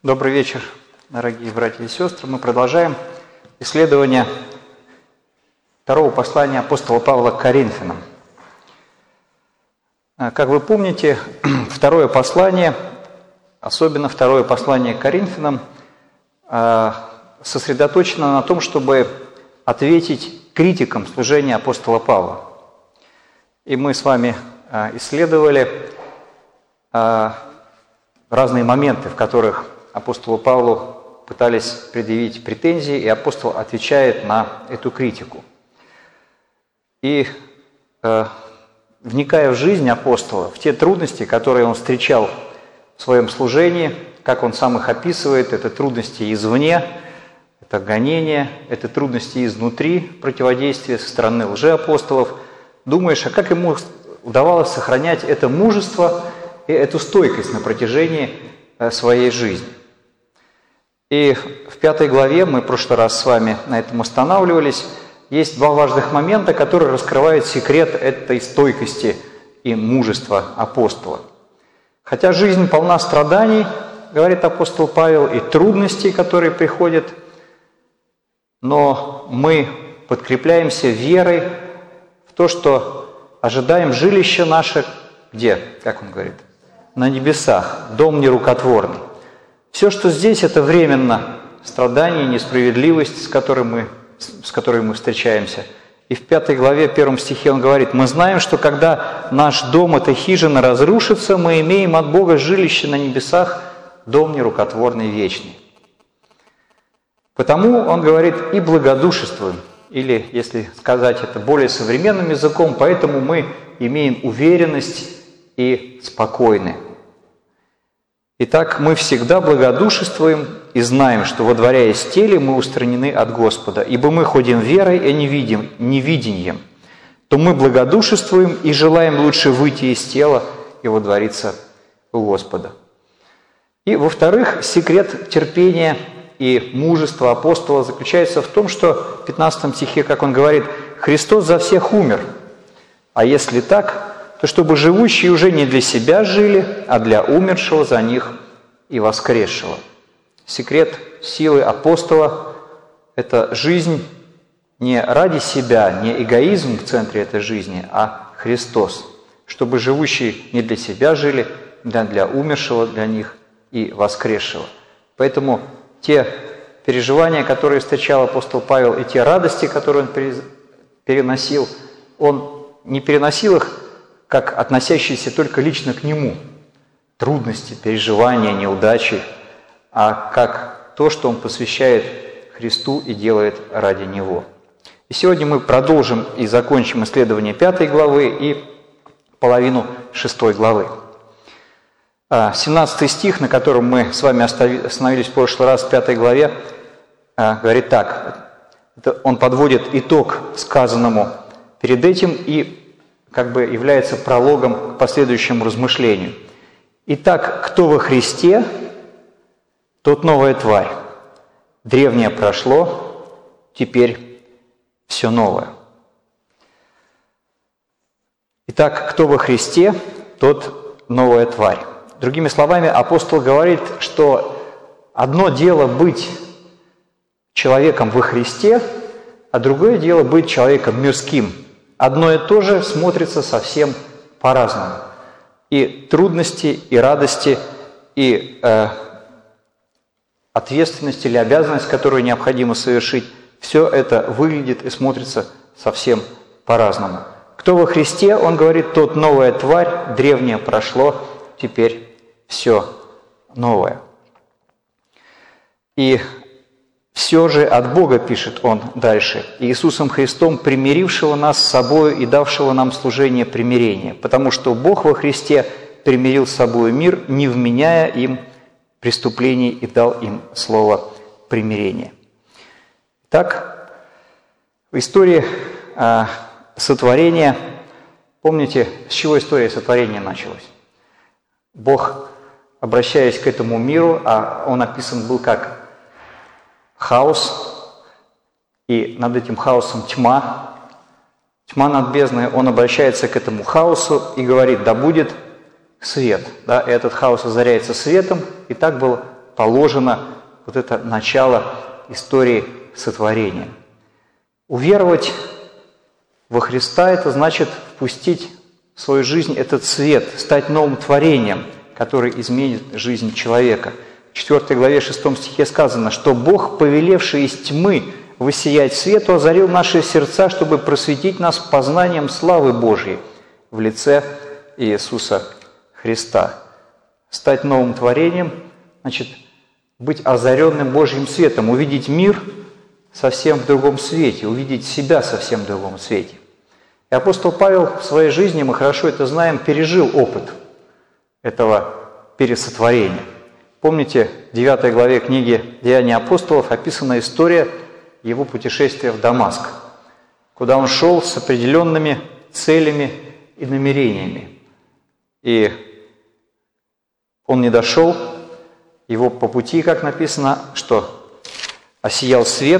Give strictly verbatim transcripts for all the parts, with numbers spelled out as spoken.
Добрый вечер, дорогие братья и сестры. Мы продолжаем исследование второго послания апостола Павла к Коринфянам. Как вы помните, второе послание, особенно второе послание к Коринфянам, сосредоточено на том, чтобы ответить критикам служения апостола Павла. И мы с вами исследовали разные моменты, в которых апостолу Павлу пытались предъявить претензии, и апостол отвечает на эту критику. И э, вникая в жизнь апостола, в те трудности, которые он встречал в своем служении, как он сам их описывает, это трудности извне, это гонения, это трудности изнутри, противодействие со стороны лжеапостолов, думаешь, а как ему удавалось сохранять это мужество и эту стойкость на протяжении своей жизни. И в пятой главе, мы в прошлый раз с вами на этом останавливались, есть два важных момента, которые раскрывают секрет этой стойкости и мужества апостола. Хотя жизнь полна страданий, говорит апостол Павел, и трудностей, которые приходят, но мы подкрепляемся верой в то, что ожидаем жилище наше, где, как он говорит, на небесах, дом нерукотворный. Все, что здесь, это временно страдание, несправедливость, с которой мы, с которой мы встречаемся. И в пятой главе, первом стихе он говорит: «Мы знаем, что когда наш дом, эта хижина, разрушится, мы имеем от Бога жилище на небесах, дом нерукотворный вечный». Потому он говорит: «И благодушествуем», или, если сказать это более современным языком, поэтому мы имеем уверенность и спокойны. Итак, мы всегда благодушествуем и знаем, что, водворяясь в теле, мы устранены от Господа. Ибо мы ходим верой, а не видим, невидением. То мы благодушествуем и желаем лучше выйти из тела и водвориться у Господа. И, во-вторых, секрет терпения и мужества апостола заключается в том, что в пятнадцатом стихе, как он говорит, «Христос за всех умер, а если так, то чтобы живущие уже не для себя жили, а для умершего за них и воскресшего». Секрет силы апостола – это жизнь не ради себя, не эгоизм в центре этой жизни, а Христос. Чтобы живущие не для себя жили, а для умершего для них и воскресшего. Поэтому те переживания, которые встречал апостол Павел, и те радости, которые он переносил, он не переносил их как относящиеся только лично к нему, трудности, переживания, неудачи, а как то, что он посвящает Христу и делает ради Него. И сегодня мы продолжим и закончим исследование пятой главы и половину шестой главы. семнадцатый стих, на котором мы с вами остановились в прошлый раз в пятой главе, говорит так. Он подводит итог сказанному перед этим и как бы является прологом к последующему размышлению. «Итак, кто во Христе, тот новая тварь. Древнее прошло, теперь все новое». Итак, кто во Христе, тот новая тварь. Другими словами, апостол говорит, что одно дело быть человеком во Христе, а другое дело быть человеком мирским. Одно и то же смотрится совсем по-разному. И трудности, и радости, и э, ответственность или обязанность, которую необходимо совершить, все это выглядит и смотрится совсем по-разному. Кто во Христе, он говорит, тот новая тварь, древнее прошло, теперь все новое. И все же от Бога, пишет он дальше, Иисусом Христом, примирившего нас с собою и давшего нам служение примирения, потому что Бог во Христе примирил с собою мир, не вменяя им преступлений, и дал им слово примирения. Так, в истории э, сотворения, помните, с чего история сотворения началась? Бог, обращаясь к этому миру, а он описан был как хаос, и над этим хаосом тьма, тьма над бездной, он обращается к этому хаосу и говорит: да будет свет. Да, и этот хаос озаряется светом, и так был положено вот это начало истории сотворения. Уверовать во Христа – это значит впустить в свою жизнь этот свет, стать новым творением, который изменит жизнь человека. В четвёртой главе шестом стихе сказано, что Бог, повелевший из тьмы воссиять свету, озарил наши сердца, чтобы просветить нас познанием славы Божьей в лице Иисуса Христа. Стать новым творением – значит быть озаренным Божьим светом, увидеть мир совсем в другом свете, увидеть себя совсем в другом свете. И апостол Павел в своей жизни, мы хорошо это знаем, пережил опыт этого пересотворения. Помните, в девятой главе книги «Деяния апостолов» описана история его путешествия в Дамаск, куда он шел с определенными целями и намерениями. И он не дошел, его по пути, как написано, что осиял свет,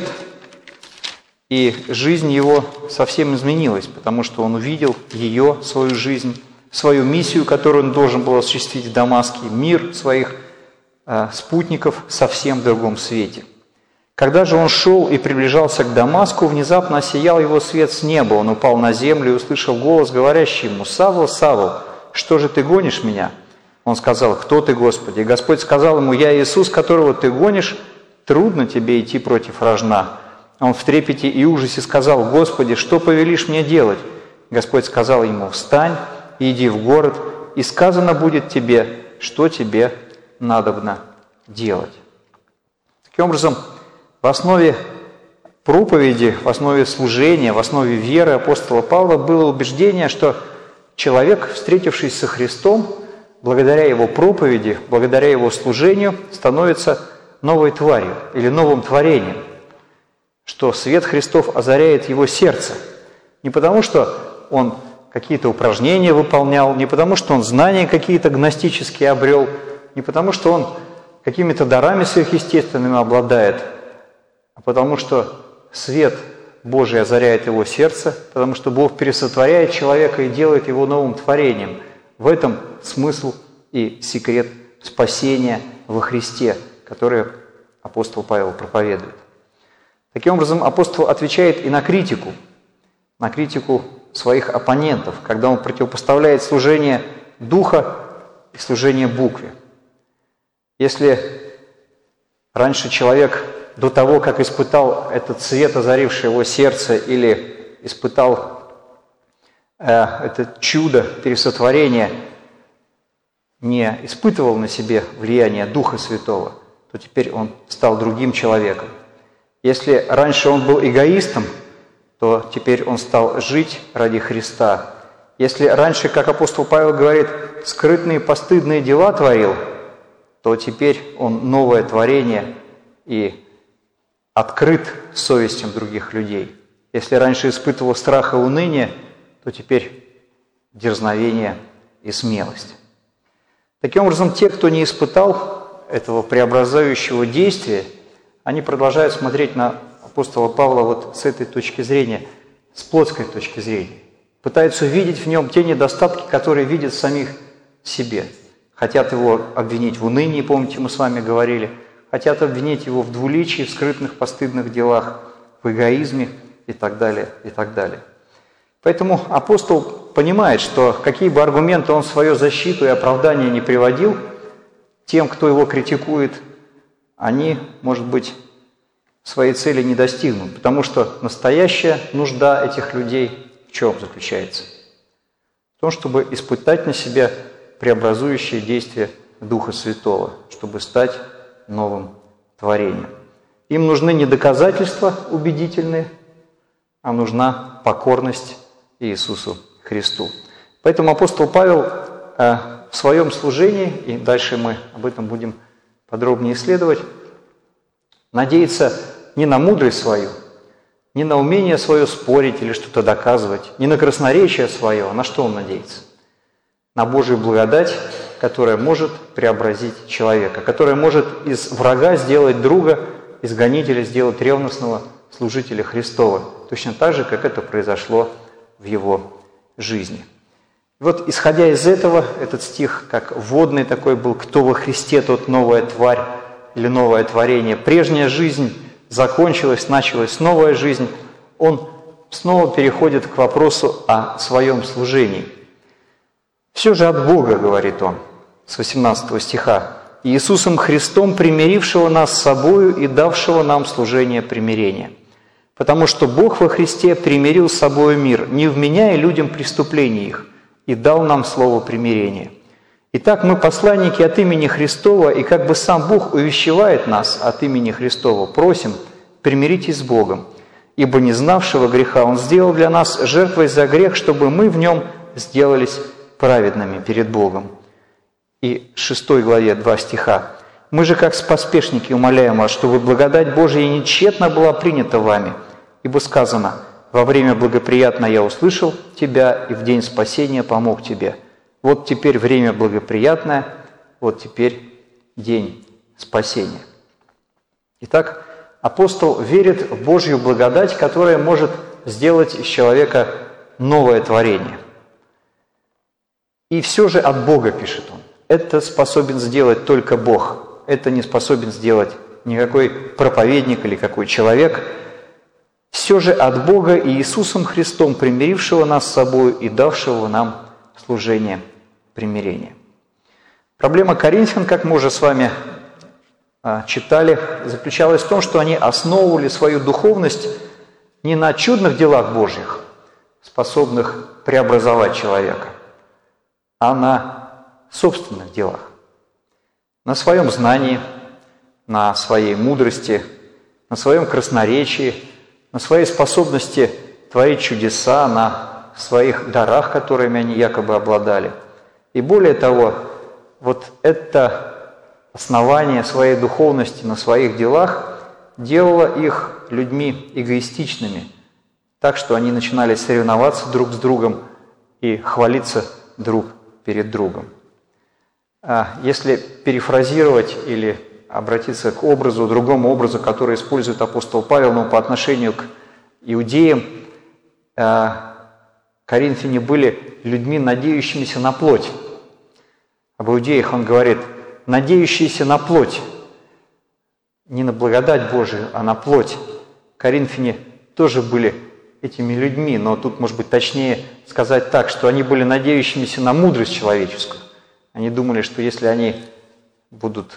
и жизнь его совсем изменилась, потому что он увидел ее, свою жизнь, свою миссию, которую он должен был осуществить в Дамаске, мир своих э, спутников совсем в другом свете. Когда же он шел и приближался к Дамаску, внезапно осиял его свет с неба. Он упал на землю и услышал голос, говорящий ему: «Савл, Савл, что же ты гонишь меня?» Он сказал: «Кто ты, Господи?» И Господь сказал ему: «Я Иисус, которого ты гонишь, трудно тебе идти против рожна». Он в трепете и ужасе сказал: «Господи, что повелишь мне делать?» Господь сказал ему: «Встань и иди в город, и сказано будет тебе, что тебе надобно делать». Таким образом, в основе проповеди, в основе служения, в основе веры апостола Павла было убеждение, что человек, встретившись со Христом, благодаря его проповеди, благодаря его служению, становится новой тварью или новым творением, что свет Христов озаряет его сердце. Не потому, что он какие-то упражнения выполнял, не потому, что он знания какие-то гностические обрел, не потому, что он какими-то дарами сверхъестественными обладает, а потому что свет Божий озаряет его сердце, потому что Бог пересотворяет человека и делает его новым творением. В этом смысл и секрет спасения во Христе, который апостол Павел проповедует. Таким образом, апостол отвечает и на критику, на критику своих оппонентов, когда он противопоставляет служение духа и служение букве. Если раньше человек до того, как испытал этот свет, озаривший его сердце, или испытал э, это чудо пересотворения, не испытывал на себе влияние Духа Святого, то теперь он стал другим человеком. Если раньше он был эгоистом, то теперь он стал жить ради Христа. Если раньше, как апостол Павел говорит, скрытные постыдные дела творил, то теперь он новое творение и открыт совестям других людей. Если раньше испытывал страх и уныние, то теперь дерзновение и смелость. Таким образом, те, кто не испытал этого преобразующего действия, они продолжают смотреть на апостола Павла вот с этой точки зрения, с плотской точки зрения. Пытаются видеть в нем те недостатки, которые видят в самих себе. Хотят его обвинить в унынии, помните, мы с вами говорили. Хотят обвинить его в двуличии, в скрытных постыдных делах, в эгоизме и так далее, и так далее. Поэтому апостол понимает, что какие бы аргументы он в свою защиту и оправдание не приводил, тем, кто его критикует, они, может быть, своей цели не достигнут. Потому что настоящая нужда этих людей в чем заключается? В том, чтобы испытать на себе преобразующее действие Духа Святого, чтобы стать новым творением. Им нужны не доказательства убедительные, а нужна покорность Иисусу Христу. Поэтому апостол Павел э, в своем служении, и дальше мы об этом будем подробнее исследовать, надеется не на мудрость свою, не на умение свое спорить или что-то доказывать, не на красноречие свое, а на что он надеется? На Божию благодать, которая может преобразить человека, которая может из врага сделать друга, из гонителя сделать ревностного служителя Христова, точно так же, как это произошло в его жизни. И вот, исходя из этого, этот стих, как вводный такой был: «Кто во Христе, тот новая тварь». или новое творение. Прежняя жизнь закончилась, началась новая жизнь. Он снова переходит к вопросу о своем служении. «Все же от Бога, — говорит он, с восемнадцатого стиха, — Иисусом Христом, примирившего нас с собою и давшего нам служение примирения. Потому что Бог во Христе примирил с собою мир, не вменяя людям преступлений их, и дал нам слово примирения. Итак, мы посланники от имени Христова, и как бы сам Бог увещевает нас от имени Христова, просим, примиритесь с Богом, ибо не знавшего греха Он сделал для нас жертвой за грех, чтобы мы в нем сделались праведными перед Богом». И в шестой главе два стиха. «Мы же, как поспешники, умоляем вас, чтобы благодать Божия не тщетно была принята вами, ибо сказано: во время благоприятное я услышал тебя, и в день спасения помог тебе. Вот теперь время благоприятное, вот теперь день спасения». Итак, апостол верит в Божью благодать, которая может сделать из человека новое творение. И все же от Бога, пишет он. Это способен сделать только Бог. Это не способен сделать никакой проповедник или какой человек. Все же от Бога и Иисусом Христом, примирившего нас с собой и давшего нам служение примирения. Проблема коринфян, как мы уже с вами читали, заключалась в том, что они основывали свою духовность не на чудных делах Божьих, способных преобразовать человека, а на собственных делах, на своем знании, на своей мудрости, на своем красноречии, на своей способности творить чудеса, на своих дарах, которыми они якобы обладали. И более того, вот это основание своей духовности на своих делах делало их людьми эгоистичными, так что они начинали соревноваться друг с другом и хвалиться друг перед другом. Если перефразировать или обратиться к образу, другому образу, который использует апостол Павел, но по отношению к иудеям, коринфяне были людьми, надеющимися на плоть. Об иудеях он говорит: надеющиеся на плоть, не на благодать Божию, а на плоть. Коринфяне тоже были этими людьми, но тут, может быть, точнее сказать так, что они были надеющимися на мудрость человеческую. Они думали, что если они будут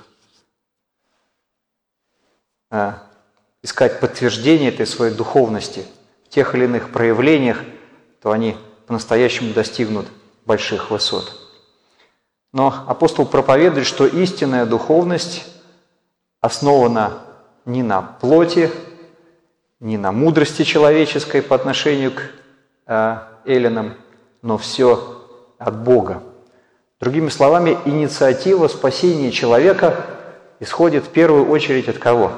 э, искать подтверждение этой своей духовности в тех или иных проявлениях, то они по-настоящему достигнут больших высот. Но апостол проповедует, что истинная духовность основана не на плоти, не на мудрости человеческой по отношению к э, эллинам, но все от Бога. Другими словами, инициатива спасения человека исходит в первую очередь от кого?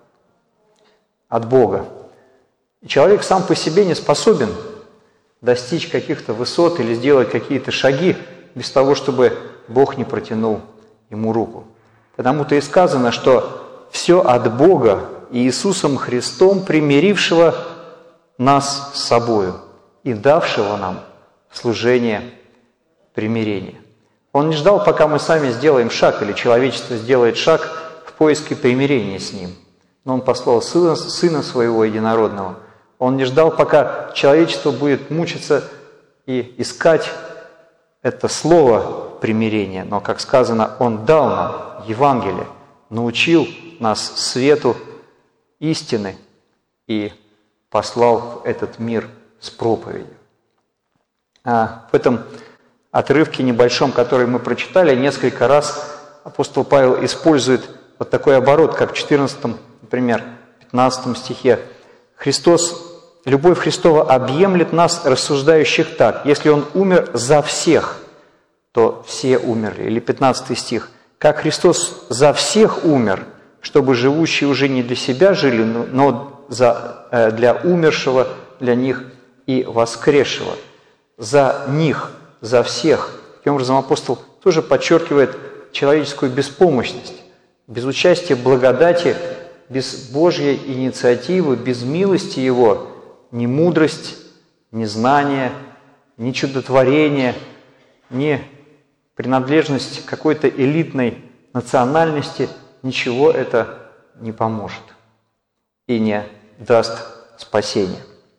От Бога. И человек сам по себе не способен достичь каких-то высот или сделать какие-то шаги без того, чтобы Бог не протянул ему руку. Потому-то и сказано, что все от Бога и Иисусом Христом, примирившего нас с собою и давшего нам служение примирения. Он не ждал, пока мы сами сделаем шаг, или человечество сделает шаг в поиске примирения с Ним. Но Он послал Сына, Сына Своего Единородного. Он не ждал, пока человечество будет мучиться и искать это слово примирения. Но, как сказано, Он дал нам Евангелие, научил нас свету истины и послал в этот мир с проповедью. А в этом отрывке небольшом, который мы прочитали, несколько раз апостол Павел использует вот такой оборот, как в четырнадцатом, например, пятнадцатом стихе. Христос, любовь Христова объемлет нас, рассуждающих так: если Он умер за всех, то все умерли. Или пятнадцатый стих. Как Христос за всех умер, чтобы живущие уже не для себя жили, но за, э, для умершего, для них и воскресшего. За них, за всех. Таким образом, апостол тоже подчеркивает человеческую беспомощность. Без участия благодати, без Божьей инициативы, без милости Его, ни мудрость, ни знание, ни чудотворение, ни принадлежность какой-то элитной национальности ничего это не поможет и не даст спасения.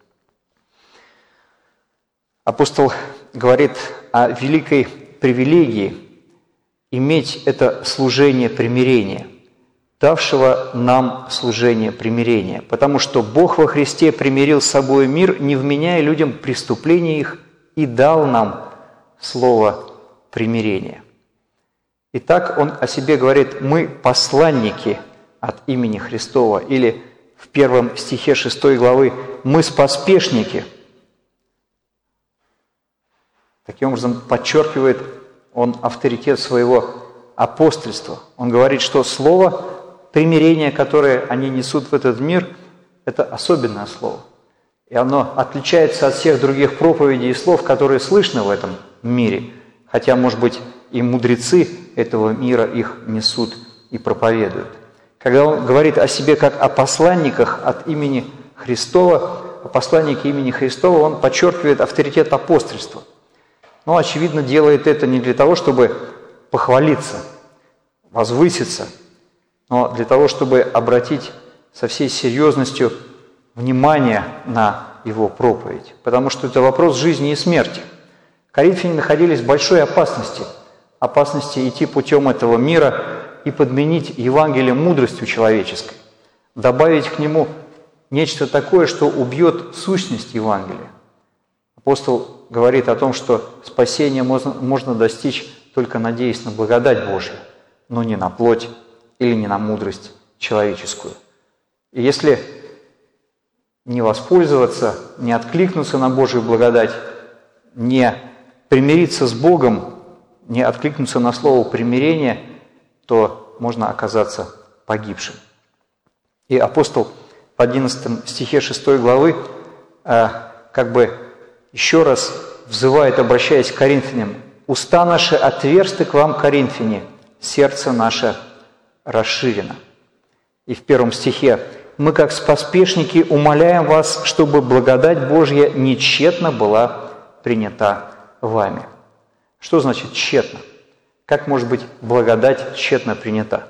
Апостол говорит о великой привилегии иметь это служение примирения, давшего нам служение примирения, потому что Бог во Христе примирил с собой мир, не вменяя людям преступления их, и дал нам слово примирения. Итак, он о себе говорит: мы посланники от имени Христова, или в первом стихе шестой главы мы споспешники. Таким образом, подчеркивает он авторитет своего апостольства. Он говорит, что слово примирения, которое они несут в этот мир, это особенное слово. И оно отличается от всех других проповедей и слов, которые слышны в этом мире. Хотя, может быть, и мудрецы этого мира их несут и проповедуют. Когда он говорит о себе как о посланниках от имени Христова, о посланнике имени Христова, он подчеркивает авторитет апостольства. Но, очевидно, делает это не для того, чтобы похвалиться, возвыситься, но для того, чтобы обратить со всей серьезностью внимание на его проповедь. Потому что это вопрос жизни и смерти. Коринфяне находились в большой опасности. Опасности идти путем этого мира и подменить Евангелие мудростью человеческой. Добавить к нему нечто такое, что убьет сущность Евангелия. Апостол говорит о том, что спасение можно, можно достичь, только надеясь на благодать Божью, но не на плоть или не на мудрость человеческую. И если не воспользоваться, не откликнуться на Божью благодать, не примириться с Богом, не откликнуться на слово примирения, то можно оказаться погибшим. И апостол в одиннадцатом стихе шестой главы э, как бы еще раз взывает, обращаясь к коринфянам: «Уста наши отверсты к вам, коринфяне, сердце наше расширено». И в первом стихе: «Мы, как споспешники, умоляем вас, чтобы благодать Божья нечетно была принята вами». Что значит тщетно? Как может быть благодать тщетно принята?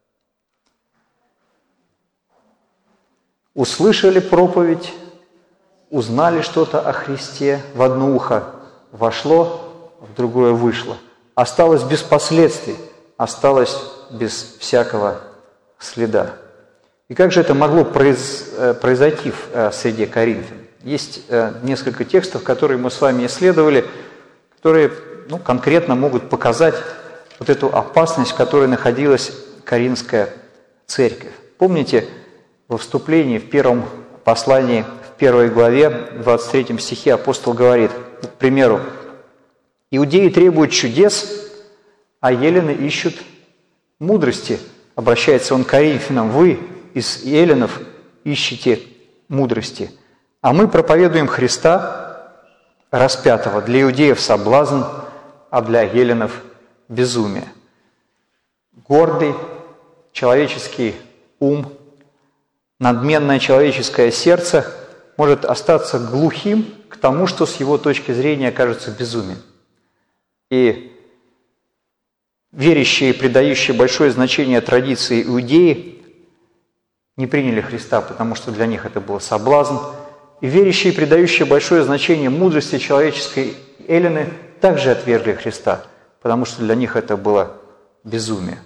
Услышали проповедь, узнали что-то о Христе, в одно ухо вошло, в другое вышло. Осталось без последствий, осталось без всякого следа. И как же это могло произойти в среде коринфян? Есть несколько текстов, которые мы с вами исследовали, которые ну, конкретно могут показать вот эту опасность, в которой находилась Коринфская церковь. Помните, во вступлении в первом послании, в первой главе, в двадцать третьем стихе апостол говорит, к примеру: «Иудеи требуют чудес, а елены ищут мудрости». Обращается он к коринфянам: «Вы из еленов ищете мудрости, а мы проповедуем Христа распятого, для иудеев соблазн, а для еленов безумие». Гордый человеческий ум, надменное человеческое сердце может остаться глухим к тому, что с его точки зрения кажется безумием. И верящие и придающие большое значение традиции иудеи не приняли Христа, потому что для них это был соблазн. И верящие и придающие большое значение мудрости человеческой елены также отвергли Христа, потому что для них это было безумие.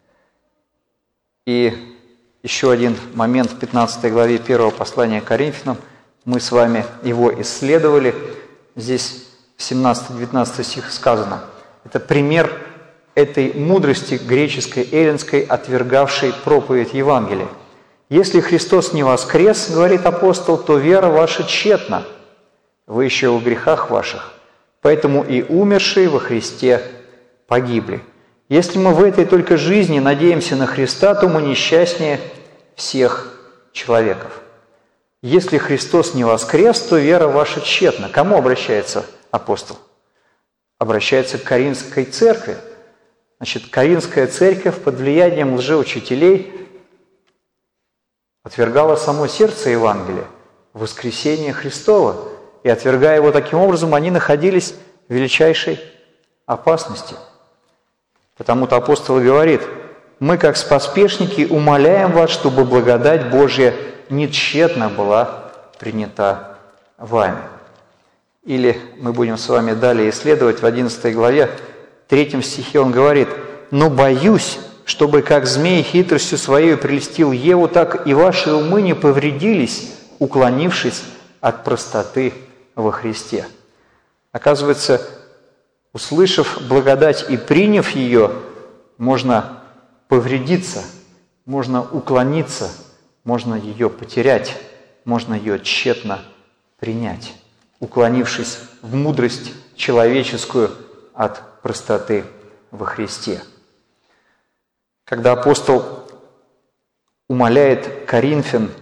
И еще один момент в пятнадцатой главе первого послания к Коринфянам. Мы с вами его исследовали. Здесь в семнадцатом-девятнадцатом стих сказано. Это пример этой мудрости греческой, эллинской, отвергавшей проповедь Евангелия. «Если Христос не воскрес, — говорит апостол, — то вера ваша тщетна, вы еще в грехах ваших, поэтому и умершие во Христе погибли. Если мы в этой только жизни надеемся на Христа, то мы несчастнее всех человеков. Если Христос не воскрес, то вера ваша тщетна». К кому обращается апостол? Обращается к Коринфской церкви. Значит, Коринфская церковь под влиянием лжеучителей отвергала само сердце Евангелия, воскресение Христова. И отвергая его таким образом, они находились в величайшей опасности. Потому-то апостол говорит: мы, как споспешники, умоляем вас, чтобы благодать Божья нетщетно была принята вами». Или мы будем с вами далее исследовать в одиннадцатой главе, третьем стихе он говорит: «Но боюсь, чтобы как змей хитростью своей прельстил Еву, так и ваши умы не повредились, уклонившись от простоты во Христе». Оказывается, услышав благодать и приняв ее, можно повредиться, можно уклониться, можно ее потерять, можно ее тщетно принять, уклонившись в мудрость человеческую от простоты во Христе. Когда апостол умоляет Коринфян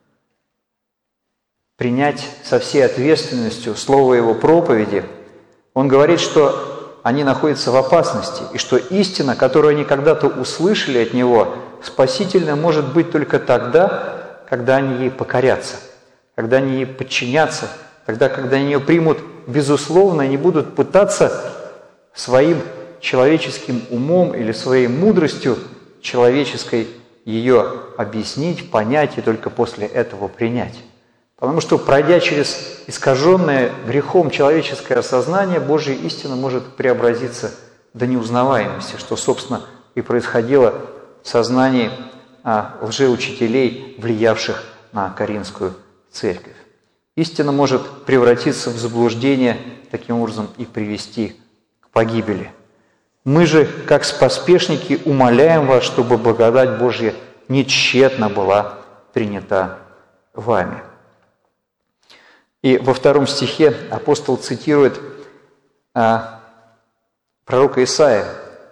принять со всей ответственностью слово его проповеди, он говорит, что они находятся в опасности, и что истина, которую они когда-то услышали от него, спасительна может быть только тогда, когда они ей покорятся, когда они ей подчинятся, тогда, когда они ее примут безусловно, и не будут пытаться своим человеческим умом или своей мудростью человеческой ее объяснить, понять и только после этого принять. Потому что, пройдя через искаженное грехом человеческое сознание, Божья истина может преобразиться до неузнаваемости, что, собственно, и происходило в сознании лжеучителей, влиявших на Коринфскую церковь. Истина может превратиться в заблуждение, таким образом и привести к погибели. Мы же, как споспешники, умоляем вас, чтобы благодать Божья нетщетно была принята вами. И во втором стихе апостол цитирует а, пророка Исаия.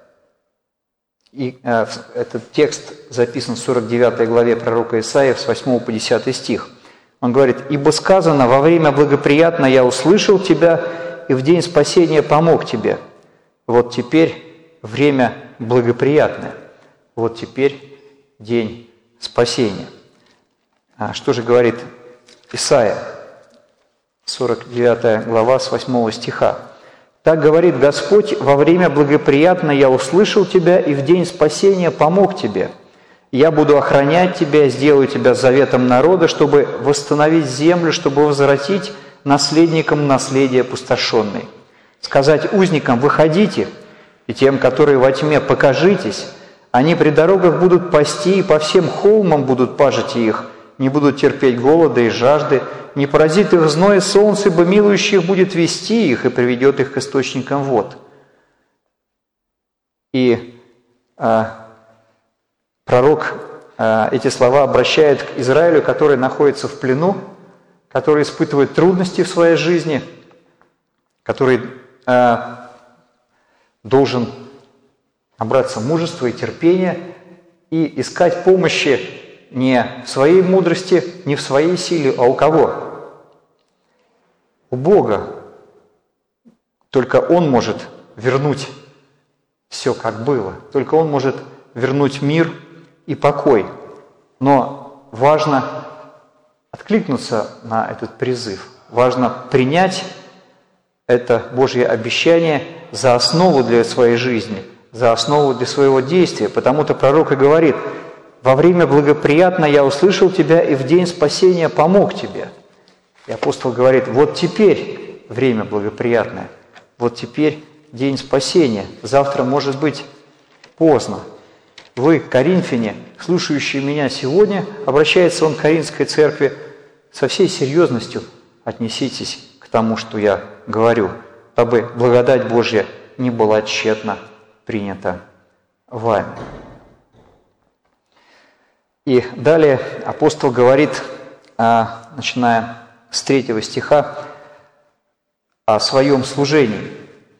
И а, этот текст записан в сорок девятой главе пророка Исаия с восьмого по десятый стих. Он говорит: «Ибо сказано: во время благоприятное я услышал тебя, и в день спасения помог тебе. Вот теперь время благоприятное, вот теперь день спасения». А что же говорит Исаия? сорок девятая глава с восьмого стиха. «Так говорит Господь: во время благоприятное я услышал тебя, и в день спасения помог тебе. Я буду охранять тебя, сделаю тебя заветом народа, чтобы восстановить землю, чтобы возвратить наследникам наследие опустошенное. Сказать узникам: выходите, и тем, которые во тьме, покажитесь. Они при дорогах будут пасти, и по всем холмам будут пажити их, не будут терпеть голода и жажды, не поразит их зной солнце, ибо милующих будет вести их и приведет их к источникам вод». И а, пророк а, эти слова обращает к Израилю, который находится в плену, который испытывает трудности в своей жизни, который а, должен набраться мужества и терпения и искать помощи не в своей мудрости, не в своей силе, а у кого? У Бога. Только Он может вернуть все, как было. Только Он может вернуть мир и покой. Но важно откликнуться на этот призыв. Важно принять это Божье обещание за основу для своей жизни, за основу для своего действия. Потому-то пророк и говорит: «Во время благоприятное я услышал тебя, и в день спасения помог тебе». И апостол говорит: вот теперь время благоприятное, вот теперь день спасения. Завтра может быть поздно. Вы, коринфяне, слушающие меня сегодня, обращается он к Коринфской церкви, со всей серьезностью отнеситесь к тому, что я говорю, дабы благодать Божья не была тщетно принята вами. И далее апостол говорит, начиная с третьего стиха, о своем служении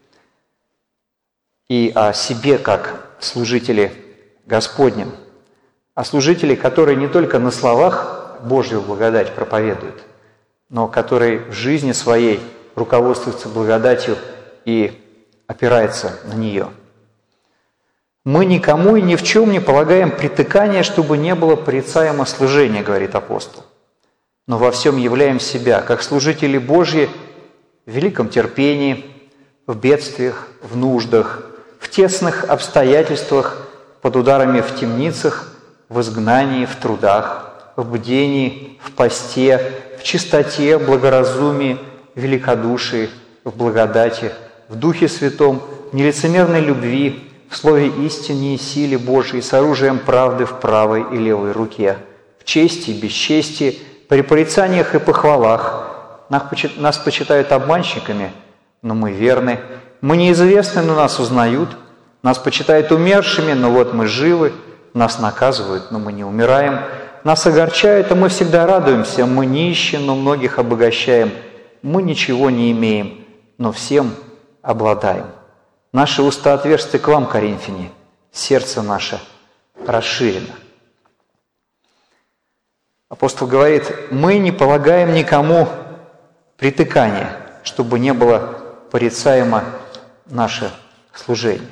и о себе как служителе Господнем, о служителе, который не только на словах Божью благодать проповедует, но который в жизни своей руководствуется благодатью и опирается на нее. «Мы никому и ни в чем не полагаем притыкания, чтобы не было порицаемо служения», говорит апостол, «но во всем являем себя, как служители Божьи, в великом терпении, в бедствиях, в нуждах, в тесных обстоятельствах, под ударами в темницах, в изгнании, в трудах, в бдении, в посте, в чистоте, благоразумии, в великодушии, в благодати, в Духе Святом, в нелицемерной любви, в слове истине и силе Божией, с оружием правды в правой и левой руке, в чести и бесчестии, при порицаниях и похвалах. Нас почитают обманщиками, но мы верны. Мы неизвестны, но нас узнают. Нас почитают умершими, но вот мы живы. Нас наказывают, но мы не умираем. Нас огорчают, а мы всегда радуемся. Мы нищи, но многих обогащаем. Мы ничего не имеем, но всем обладаем. Наши уста отверсты к вам, коринфяне, сердце наше расширено. Апостол говорит, мы не полагаем никому притыкания, чтобы не было порицаемо наше служение.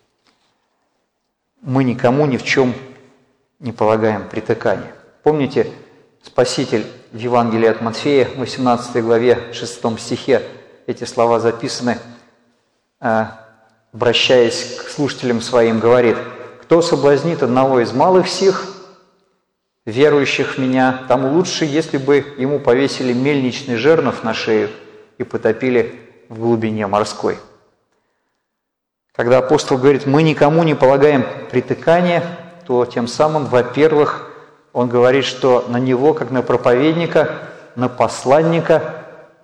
Мы никому ни в чем не полагаем притыкания. Помните, Спаситель в Евангелии от Матфея, в восемнадцатой главе, шестом стихе, эти слова записаны, обращаясь к слушателям своим, говорит, «Кто соблазнит одного из малых сих, верующих в Меня, тому лучше, если бы ему повесили мельничный жернов на шею и потопили в глубине морской». Когда апостол говорит, мы никому не полагаем притыкания, то тем самым, во-первых, он говорит, что на него, как на проповедника, на посланника,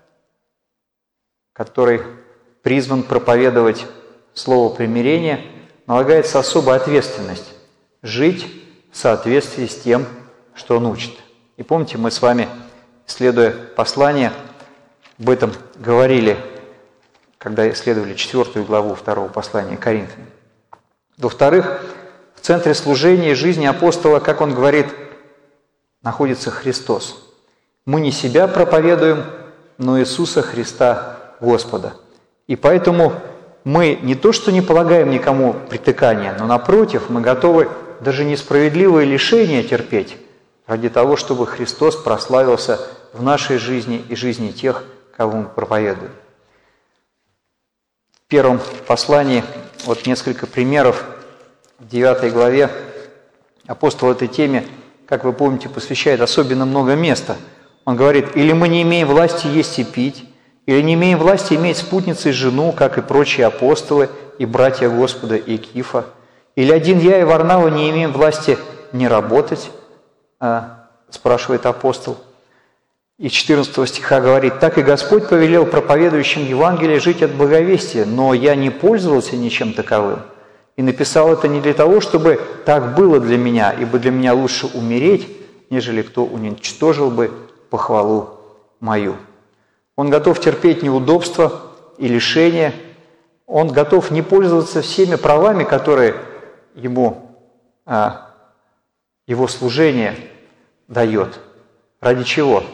который призван проповедовать слово примирения, налагается особая ответственность – жить в соответствии с тем, что он учит. И помните, мы с вами, исследуя послание, об этом говорили, когда исследовали четвертую главу второго послания Коринфянам. Во-вторых, в центре служения и жизни апостола, как он говорит, находится Христос. Мы не себя проповедуем, но Иисуса Христа Господа. И поэтому мы не то что не полагаем никому притыкания, но напротив, мы готовы даже несправедливые лишения терпеть ради того, чтобы Христос прославился в нашей жизни и жизни тех, кого мы проповедуем. В первом послании, вот несколько примеров, в девятой главе апостол этой теме, как вы помните, посвящает особенно много места. Он говорит, или мы не имеем власти есть и пить, или не имеем власти иметь спутницей жену, как и прочие апостолы и братья Господа и Кифа, или один я и Варнава не имеем власти не работать, спрашивает апостол. И четырнадцатого стиха говорит, «Так и Господь повелел проповедующим Евангелие жить от благовестия, но я не пользовался ничем таковым, и написал это не для того, чтобы так было для меня, ибо для меня лучше умереть, нежели кто уничтожил бы похвалу мою». Он готов терпеть неудобства и лишения, он готов не пользоваться всеми правами, которые ему а, его служение дает. Ради чего?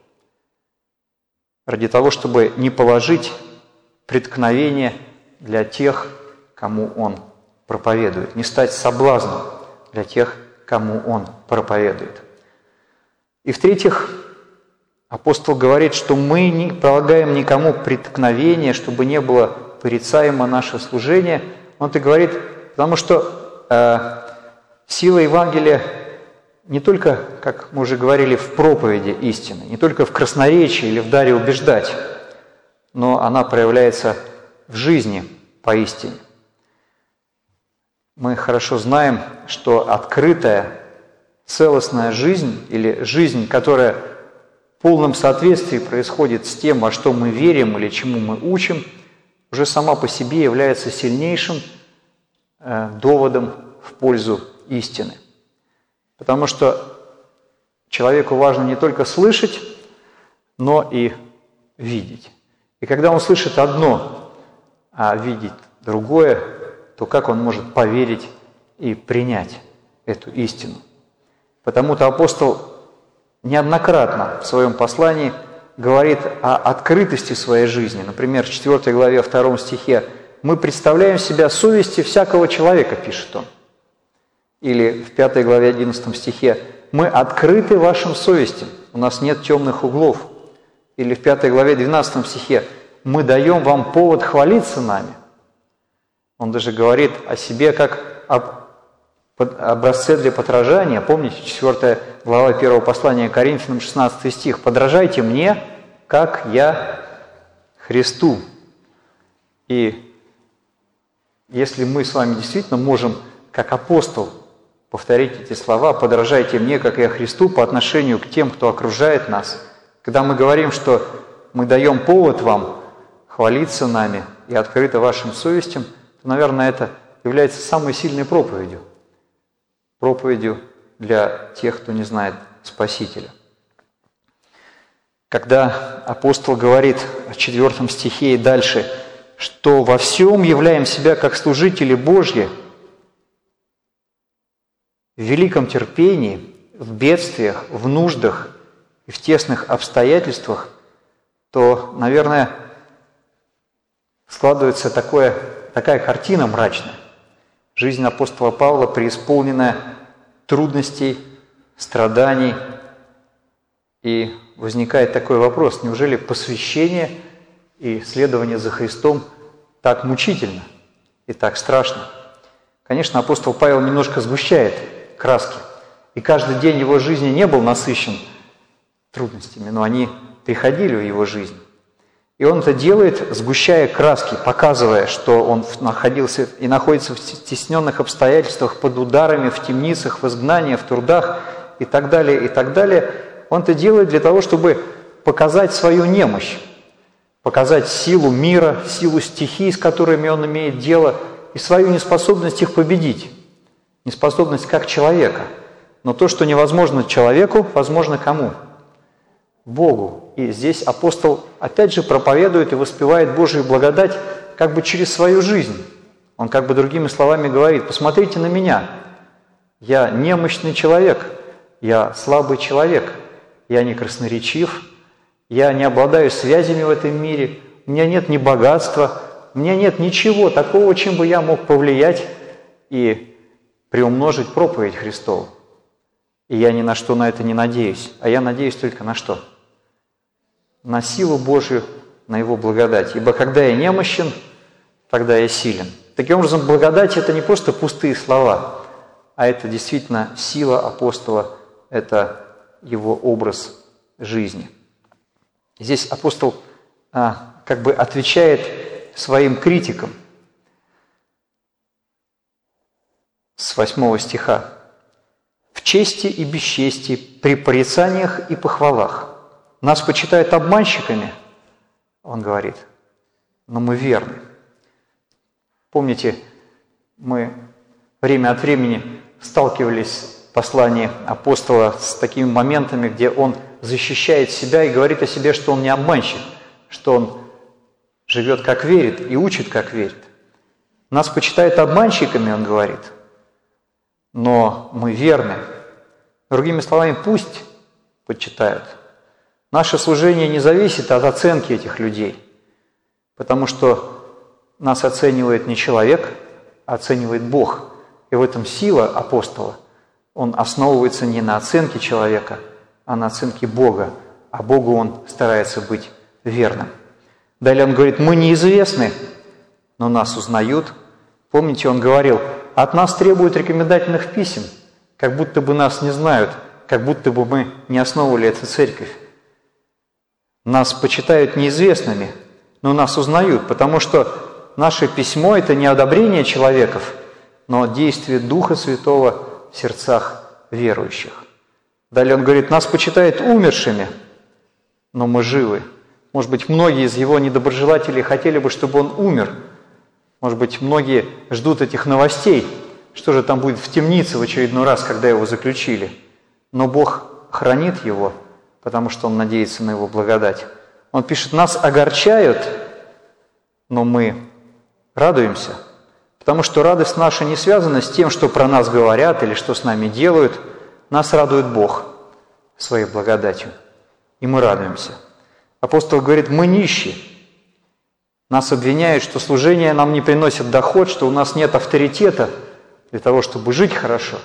Ради того, чтобы не положить преткновение для тех, кому он проповедует, не стать соблазном для тех, кому он проповедует. И в-третьих, апостол говорит, что мы не полагаем никому преткновения, чтобы не было порицаемо наше служение. Он это говорит, потому что э, сила Евангелия не только, как мы уже говорили, в проповеди истины, не только в красноречии или в даре убеждать, но она проявляется в жизни поистине. Мы хорошо знаем, что открытая, целостная жизнь или жизнь, которая в полном соответствии происходит с тем, во что мы верим или чему мы учим, уже сама по себе является сильнейшим э, доводом в пользу истины. Потому что человеку важно не только слышать, но и видеть. И когда он слышит одно, а видит другое, то как он может поверить и принять эту истину? Потому-то апостол неоднократно в своем послании говорит о открытости своей жизни. Например, в четвёртой главе, втором стихе «Мы представляем себя совести всякого человека», пишет он. Или в пятой главе, одиннадцатом стихе «Мы открыты вашим совестям, у нас нет темных углов». Или в пятой главе, двенадцатом стихе «Мы даем вам повод хвалиться нами». Он даже говорит о себе как об образцы для подражания. Помните, четвёртая глава первого послания Коринфянам, шестнадцатый стих. «Подражайте мне, как я Христу». И если мы с вами действительно можем, как апостол, повторить эти слова: «Подражайте мне, как я Христу», по отношению к тем, кто окружает нас, когда мы говорим, что мы даем повод вам хвалиться нами и открыто вашим совестям, то, наверное, это является самой сильной проповедью. Проповедью для тех, кто не знает Спасителя. Когда апостол говорит в четвертом стихе и дальше, что во всем являем себя как служители Божьи, в великом терпении, в бедствиях, в нуждах и в тесных обстоятельствах, то, наверное, складывается такое, такая картина мрачная. Жизнь апостола Павла преисполненная трудностей, страданий. И возникает такой вопрос: неужели посвящение и следование за Христом так мучительно и так страшно? Конечно, апостол Павел немножко сгущает краски. И каждый день его жизни не был насыщен трудностями, но они приходили в его жизнь. И он это делает, сгущая краски, показывая, что он находился и находится в стесненных обстоятельствах, под ударами, в темницах, в изгнании, в трудах и так далее, и так далее. Он это делает для того, чтобы показать свою немощь, показать силу мира, силу стихий, с которыми он имеет дело, и свою неспособность их победить. Неспособность как человека. Но то, что невозможно человеку, возможно кому? Богу. И здесь апостол опять же проповедует и воспевает Божию благодать как бы через свою жизнь. Он как бы другими словами говорит: посмотрите на меня, я немощный человек, я слабый человек, я не красноречив, я не обладаю связями в этом мире, у меня нет ни богатства, у меня нет ничего такого, чем бы я мог повлиять и приумножить проповедь Христову. И я ни на что на это не надеюсь. А я надеюсь только на что? На силу Божию, на Его благодать. Ибо когда я немощен, тогда я силен. Таким образом, благодать – это не просто пустые слова, а это действительно сила апостола, это его образ жизни. Здесь апостол а, как бы отвечает своим критикам с восьмого стиха. «В чести и бесчестии, при порицаниях и похвалах. Нас почитают обманщиками, он говорит, но мы верны». Помните, мы время от времени сталкивались в послании апостола с такими моментами, где он защищает себя и говорит о себе, что он не обманщик, что он живет как верит и учит как верит. Нас почитают обманщиками, он говорит, но мы верны. Другими словами, пусть почитают. Наше служение не зависит от оценки этих людей, потому что нас оценивает не человек, а оценивает Бог. И в этом сила апостола. Он основывается не на оценке человека, а на оценке Бога. А Богу он старается быть верным. Далее он говорит: мы неизвестны, но нас узнают. Помните, он говорил: от нас требуют рекомендательных писем, как будто бы нас не знают, как будто бы мы не основывали эту церковь. Нас почитают неизвестными, но нас узнают, потому что наше письмо – это не одобрение человеков, но действие Духа Святого в сердцах верующих. Далее он говорит: нас почитают умершими, но мы живы. Может быть, многие из его недоброжелателей хотели бы, чтобы он умер. Может быть, многие ждут этих новостей, что же там будет в темнице в очередной раз, когда его заключили. Но Бог хранит его, потому что он надеется на его благодать. Он пишет: нас огорчают, но мы радуемся, потому что радость наша не связана с тем, что про нас говорят или что с нами делают. Нас радует Бог своей благодатью, и мы радуемся. Апостол говорит: мы нищие. Нас обвиняют, что служение нам не приносит доход, что у нас нет авторитета для того, чтобы жить хорошо.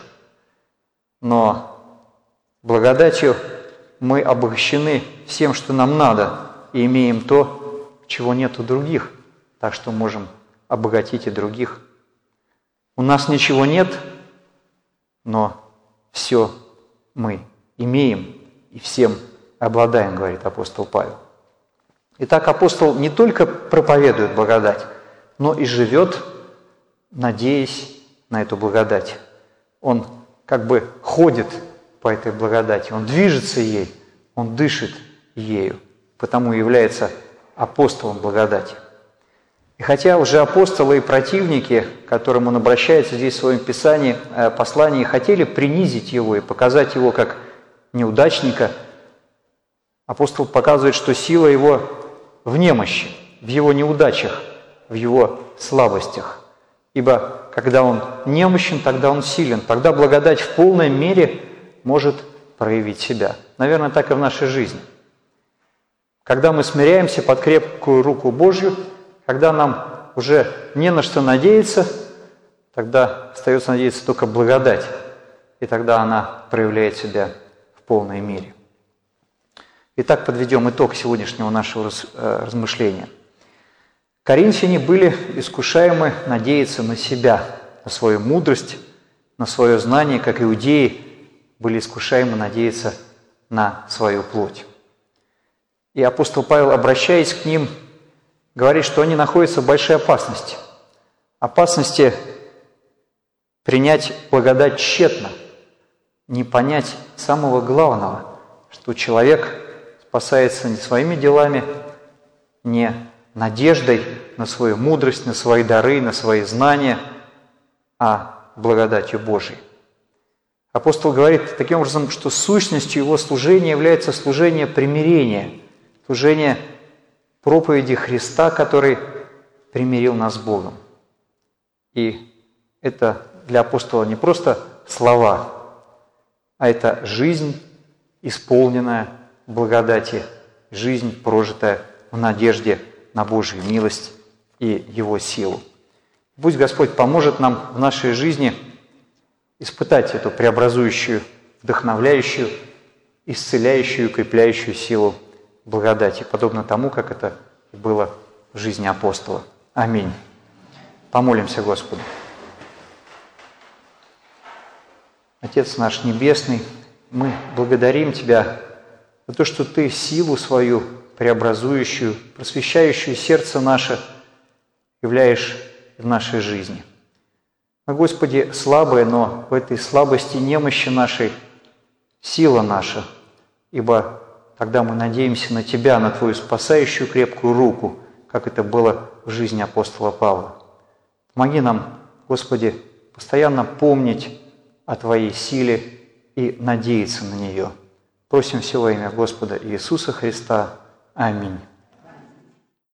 Но благодатью мы обогащены всем, что нам надо, и имеем то, чего нет у других, так что можем обогатить и других. У нас ничего нет, но все мы имеем и всем обладаем, говорит апостол Павел. Итак, апостол не только проповедует благодать, но и живет, надеясь на эту благодать. Он как бы ходит по этой благодати, он движется ей, он дышит ею, потому является апостолом благодати. И хотя уже апостолы и противники, к которым он обращается здесь в своем писании, послании, хотели принизить его и показать его как неудачника, апостол показывает, что сила его в немощи, в его неудачах, в его слабостях. Ибо когда он немощен, тогда он силен, тогда благодать в полной мере может проявить себя. Наверное, так и в нашей жизни. Когда мы смиряемся под крепкую руку Божью, когда нам уже не на что надеяться, тогда остается надеяться только благодать, и тогда она проявляет себя в полной мере. Итак, подведем итог сегодняшнего нашего размышления. Коринфяне были искушаемы надеяться на себя, на свою мудрость, на свое знание, как иудеи были искушаемы надеяться на свою плоть. И апостол Павел, обращаясь к ним, говорит, что они находятся в большой опасности. Опасности принять благодать тщетно, не понять самого главного, что человек спасается не своими делами, не надеждой на свою мудрость, на свои дары, на свои знания, а благодатью Божией. Апостол говорит таким образом, что сущностью его служения является служение примирения, служение проповеди Христа, который примирил нас с Богом. И это для апостола не просто слова, а это жизнь, исполненная благодати, жизнь, прожитая в надежде на Божью милость и Его силу. Пусть Господь поможет нам в нашей жизни испытать эту преобразующую, вдохновляющую, исцеляющую, укрепляющую силу благодати, подобно тому, как это было в жизни апостола. Аминь. Помолимся Господу. Отец наш Небесный, мы благодарим Тебя за то, что Ты силу свою преобразующую, просвещающую сердце наше являешь в нашей жизни. Мы, Господи, слабые, но в этой слабости, немощи нашей сила наша, ибо тогда мы надеемся на Тебя, на Твою спасающую крепкую руку, как это было в жизни апостола Павла. Помоги нам, Господи, постоянно помнить о Твоей силе и надеяться на нее. Просим все во имя Господа Иисуса Христа. Аминь.